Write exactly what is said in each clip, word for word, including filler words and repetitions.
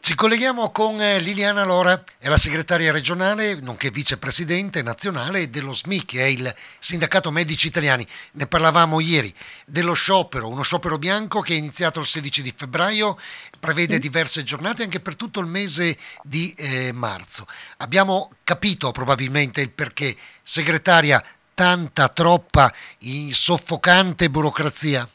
Ci colleghiamo con eh, Liliana Lora, è la segretaria regionale, nonché vicepresidente nazionale dello S M I, che è il Sindacato Medici Italiani. Ne parlavamo ieri dello sciopero, uno sciopero bianco che è iniziato il sedici di febbraio, prevede Sì. diverse giornate anche per tutto il mese di eh, marzo. Abbiamo capito probabilmente il perché. Segretaria, tanta, troppa, in soffocante burocrazia?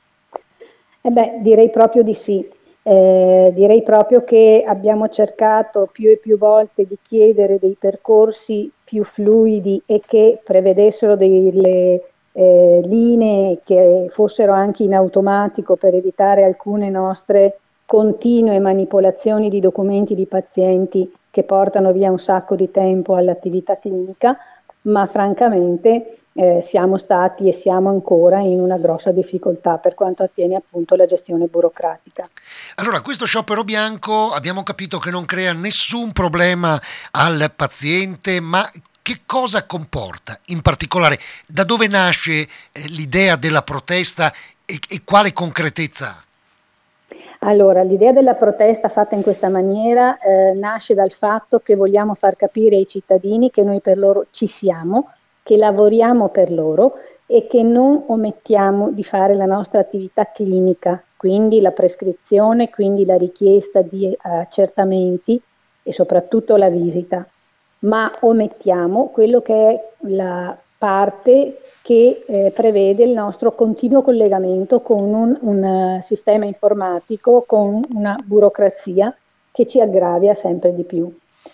Eh beh, direi proprio di sì. Eh, direi proprio che abbiamo cercato più e più volte di chiedere dei percorsi più fluidi e che prevedessero delle eh, linee che fossero anche in automatico per evitare alcune nostre continue manipolazioni di documenti di pazienti che portano via un sacco di tempo all'attività clinica, ma francamente eh, siamo stati e siamo ancora in una grossa difficoltà per quanto attiene appunto la gestione burocratica. Allora, questo sciopero bianco abbiamo capito che non crea nessun problema al paziente, ma che cosa comporta? In particolare, da dove nasce eh, l'idea della protesta e, e quale concretezza ha? Allora, l'idea della protesta fatta in questa maniera eh, nasce dal fatto che vogliamo far capire ai cittadini che noi per loro ci siamo, che lavoriamo per loro e che non omettiamo di fare la nostra attività clinica, quindi la prescrizione, quindi la richiesta di eh, accertamenti e soprattutto la visita, ma omettiamo quello che è la parte che eh, prevede il nostro continuo collegamento con un, un uh, sistema informatico, con una burocrazia che ci aggravia sempre di più.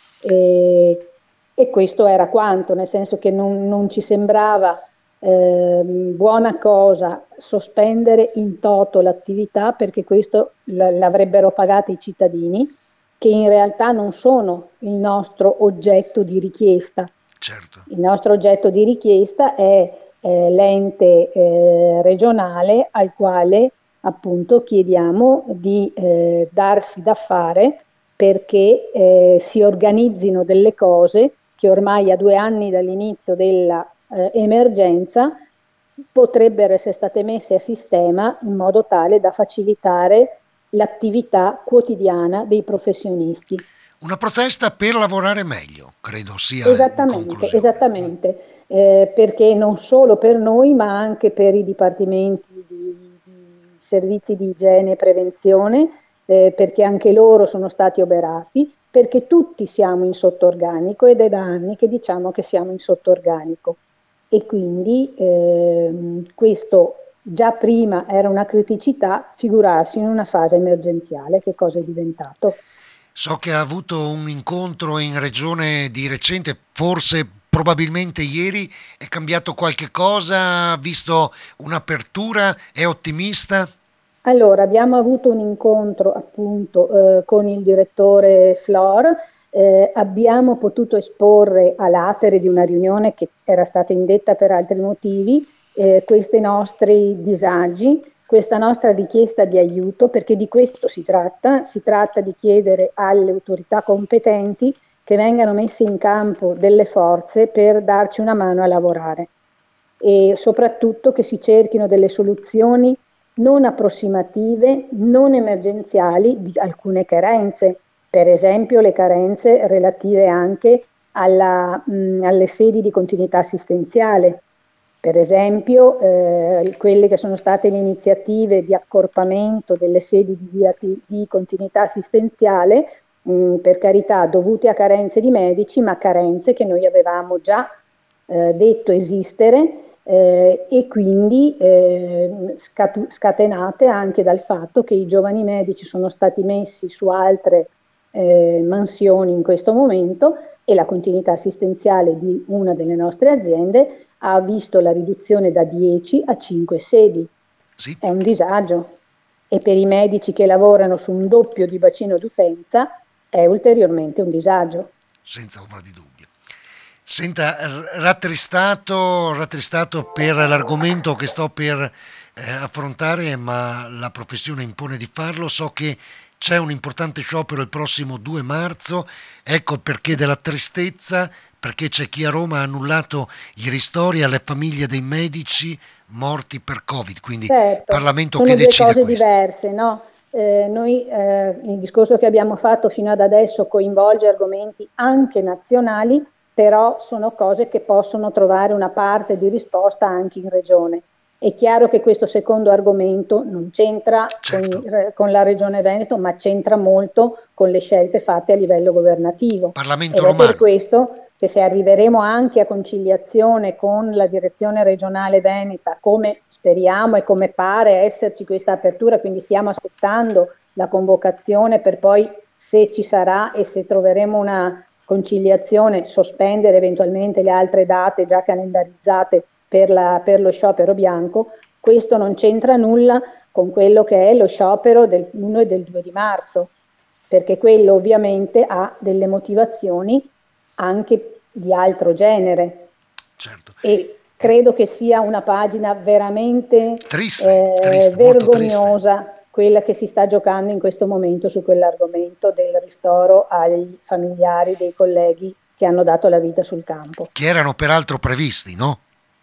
E, e questo era quanto, nel senso che non, non ci sembrava eh, buona cosa sospendere in toto l'attività perché questo l- l'avrebbero pagata i cittadini che in realtà non sono il nostro oggetto di richiesta. Certo. Il nostro oggetto di richiesta è eh, l'ente eh, regionale al quale appunto chiediamo di eh, darsi da fare perché eh, si organizzino delle cose che ormai a due anni dall'inizio dell'emergenza potrebbero essere state messe a sistema in modo tale da facilitare l'attività quotidiana dei professionisti. Una protesta per lavorare meglio, credo sia in Esattamente, conclusione. esattamente, eh, perché non solo per noi, ma anche per i dipartimenti di, di servizi di igiene e prevenzione, eh, perché anche loro sono stati oberati, perché tutti siamo in sottorganico ed è da anni che diciamo che siamo in sottorganico. E quindi ehm, questo già prima era una criticità, figurarsi in una fase emergenziale, che cosa è diventato. So che ha avuto un incontro in regione di recente, forse probabilmente ieri, è cambiato qualche cosa, ha visto un'apertura, è ottimista? Allora, abbiamo avuto un incontro appunto eh, con il direttore Flor, eh, abbiamo potuto esporre all'atere di una riunione che era stata indetta per altri motivi, eh, questi nostri disagi, questa nostra richiesta di aiuto, perché di questo si tratta, si tratta di chiedere alle autorità competenti che vengano messe in campo delle forze per darci una mano a lavorare e soprattutto che si cerchino delle soluzioni non approssimative, non emergenziali di alcune carenze, per esempio le carenze relative anche alla, mh, alle sedi di continuità assistenziale, per esempio eh, quelle che sono state le iniziative di accorpamento delle sedi di, via, di continuità assistenziale, mh, per carità dovute a carenze di medici, ma carenze che noi avevamo già eh, detto esistere eh, e quindi eh, scat- scatenate anche dal fatto che i giovani medici sono stati messi su altre eh, mansioni in questo momento e la continuità assistenziale di una delle nostre aziende ha visto la riduzione da dieci a cinque sedi. Sì. È un disagio e per i medici che lavorano su un doppio di bacino d'utenza è ulteriormente un disagio. Senza ombra di dubbio. Senta, rattristato, rattristato per l'argomento che sto per eh, affrontare, ma la professione impone di farlo. So che c'è un importante sciopero il prossimo due marzo, ecco il perché della tristezza, perché c'è chi a Roma ha annullato i ristori alle famiglie dei medici morti per Covid, quindi Certo, Parlamento che sono due decide cose questo. diverse, no? eh, noi eh, il discorso che abbiamo fatto fino ad adesso coinvolge argomenti anche nazionali, però sono cose che possono trovare una parte di risposta anche in regione. È chiaro che questo secondo argomento non c'entra con, Certo, i- con la Regione Veneto, ma c'entra molto con le scelte fatte a livello governativo. Parlamento Ed è per romano. questo che se arriveremo anche a conciliazione con la direzione regionale veneta, come speriamo e come pare esserci questa apertura, quindi stiamo aspettando la convocazione per poi, se ci sarà e se troveremo una conciliazione, sospendere eventualmente le altre date già calendarizzate per, la, per lo sciopero bianco. Questo non c'entra nulla con quello che è lo sciopero dell'primo e del due di marzo, perché quello ovviamente ha delle motivazioni anche di altro genere Certo. e Eh, credo che sia una pagina veramente triste, eh, triste, molto triste. vergognosa quella che si sta giocando in questo momento su quell'argomento del ristoro ai familiari dei colleghi che hanno dato la vita sul campo. Che erano peraltro previsti, no?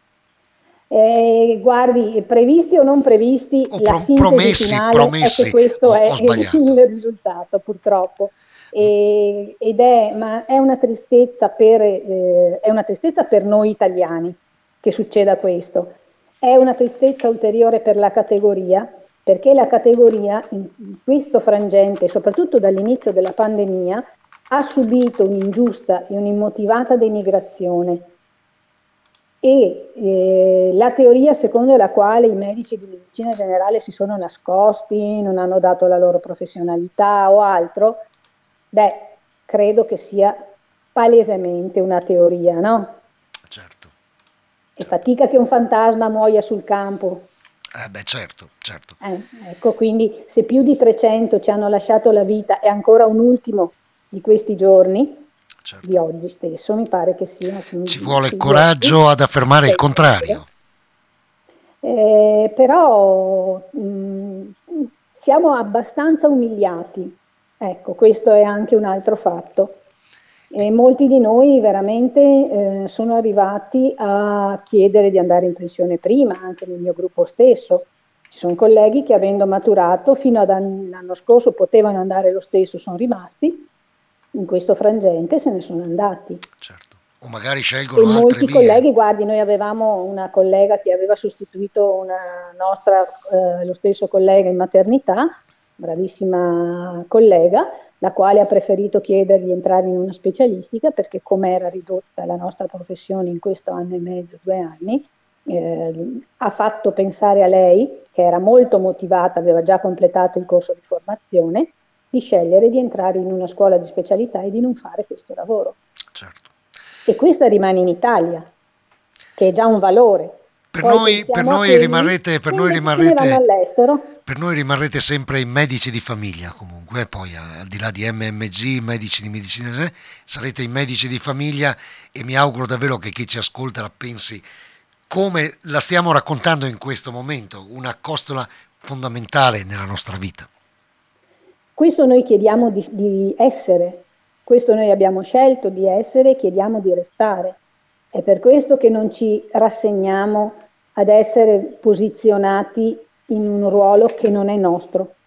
Eh, guardi, previsti o non previsti, O la pro- sintesi promessi, finale è che promessi, questo ho, è ho il, sbagliato. il risultato, purtroppo. E- ed è, ma è una tristezza per, eh, è una tristezza per noi italiani che succeda questo. È una tristezza ulteriore per la categoria, perché la categoria in in questo frangente, soprattutto dall'inizio della pandemia, ha subito un'ingiusta e un'immotivata denigrazione e eh, la teoria secondo la quale i medici di medicina generale si sono nascosti, non hanno dato la loro professionalità o altro, beh, credo che sia palesemente una teoria, no? Certo, E certo. fatica che un fantasma muoia sul campo. Eh beh, certo, certo, Eh, ecco, quindi se più di trecento ci hanno lasciato la vita e ancora un ultimo di questi giorni, di certo. oggi stesso, mi pare che sia, Ci vuole sì, di oggi, coraggio ad affermare il sei contrario. Eh, però mh, siamo abbastanza umiliati, ecco, questo è anche un altro fatto. E molti di noi veramente eh, sono arrivati a chiedere di andare in pensione prima, anche nel mio gruppo stesso. Ci sono colleghi che avendo maturato fino all'anno scorso potevano andare lo stesso, sono rimasti, in questo frangente se ne sono andati. Certo. O magari E scelgono altre molti vie. colleghi, guardi, noi avevamo una collega che aveva sostituito una nostra, eh, lo stesso collega in maternità, bravissima collega, la quale ha preferito chiedergli di entrare in una specialistica perché come era ridotta la nostra professione in questo anno e mezzo, due anni, eh, ha fatto pensare a lei, che era molto motivata, aveva già completato il corso di formazione, di scegliere di entrare in una scuola di specialità e di non fare questo lavoro. Certo. E questa rimane in Italia, che è già un valore. Per Poi noi, per pensiamo a noi quelli rimarrete, per che noi invece se ne vanno rimarrete, all'estero. per noi rimarrete sempre i medici di famiglia comunque, poi al di là di M M G, medici di medicina, generale, sarete i medici di famiglia e mi auguro davvero che chi ci ascolta la pensi come la stiamo raccontando in questo momento, una costola fondamentale nella nostra vita. Questo noi chiediamo di, di essere, questo noi abbiamo scelto di essere e chiediamo di restare. È per questo che non ci rassegniamo ad essere posizionati in un ruolo che non è nostro.